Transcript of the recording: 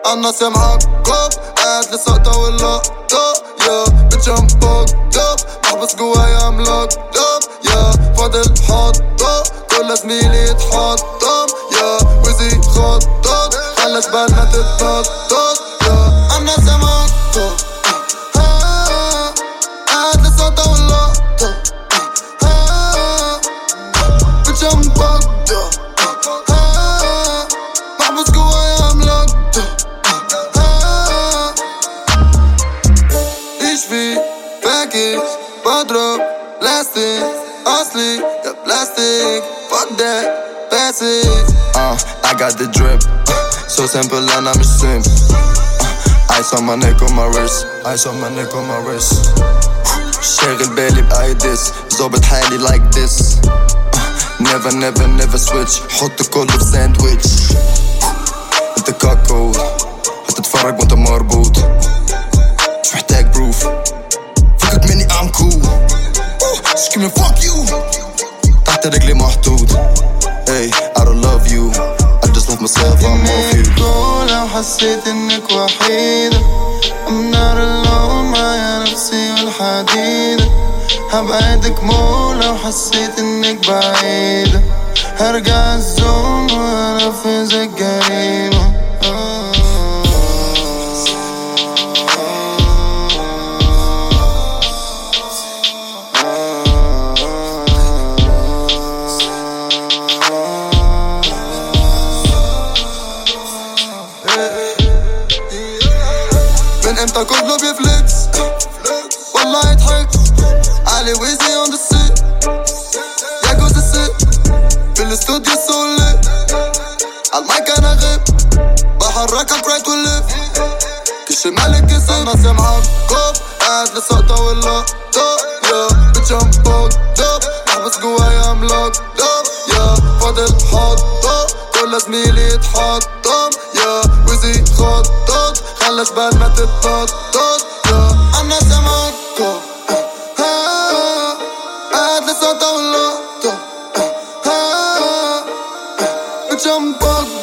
عالناس يا معقب قاعد لسقطة واللقطة يا بتجم بوقف محبس جوايا ملقب يا فاضل حطة كل زميلي يتحطم يا وزي خطط خلى جبالنا تتنطط يا عالناس يا معقب قاعد لسقطة واللقطة بتجم بوقف محبس جوايا ملقطة ايش في باكج بضرب لاستيك اصلي يا بلاستيك fuck that basic I got the drip so simple انا مش simp ice on my neck on my wrist ice on my neck on my wrist شاغل بالي بأي ديس ظابط حالي like this never never never switch حط كله في ساندويتش انت كاكو هتتفرج وانت مربوط مش محتاج بروف فكك مني I'm cool screaming fuck you تحت رجلي محطوط hey I don't love you I just love myself I'm off you لو حسيت انك وحيدة I'm not alone معايا نفسي والحديدة هبعدك لو حسيت انك بعيدة هرجع الزوم وانفذ الجريمة من امتى كله بيفليكس والله يضحك علي ويزي اون ذا سيت يا جوز الست في الاستوديو سولي عالمايك انا غيب بحركك رايت والليف كش مالك كسر الناس يا معقب قاعد لسقطة واللقطة يا بتجم بوقف محبس جوايا ملقب يا فاضل حطة كل زميلي يتحطم يا وزي خطط خلى جبالنا تتنطط يا عالناس يا معقب قاعد لسقطة واللقطة بتجم بوقف